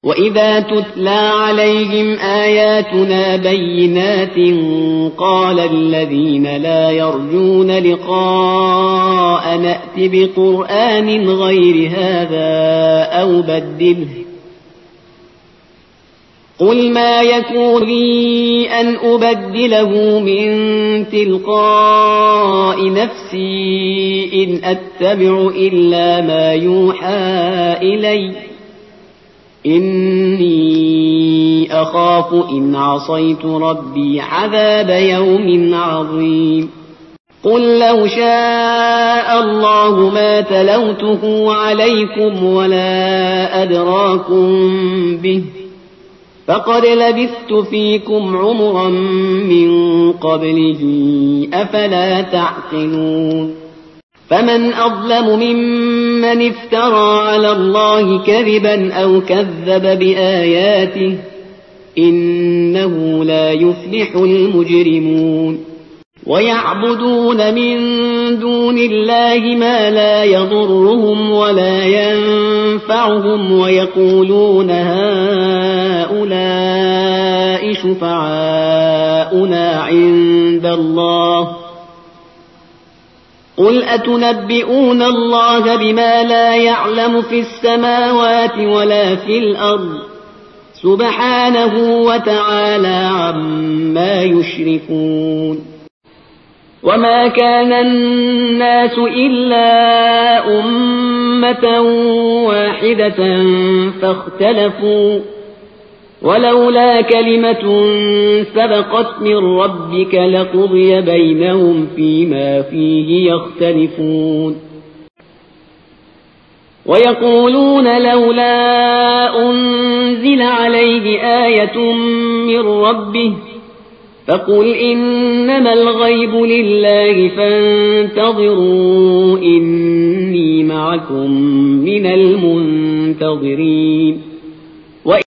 وإذا تتلى عليهم آياتنا بينات قال الذين لا يرجون لقاء نأت بقرآن غير هذا أو بدله قل ما يكون لي أن أبدله من تلقاء نفسي إن أتبع إلا ما يوحى إلي إني أخاف إن عصيت ربي عذاب يوم عظيم قل لو شاء الله ما تلوته عليكم ولا أدراكم به فقد لبثت فيكم عمرا من قبله أفلا تعقلون فمن أظلم ممن افترى على الله كذبا أو كذب بآياته إنه لا يفلح المجرمون ويعبدون من دون الله ما لا يضرهم ولا ينفعهم ويقولون هؤلاء شفعاؤنا عند الله قل أتنبئون الله بما لا يعلم في السماوات ولا في الأرض سبحانه وتعالى عما يشركون وما كان الناس إلا أمة واحدة فاختلفوا ولولا كلمة سبقت من ربك لقضي بينهم فيما فيه يختلفون ويقولون لولا أنزل عليه آية من ربه فقل إنما الغيب لله فانتظروا إني معكم من المنتظرين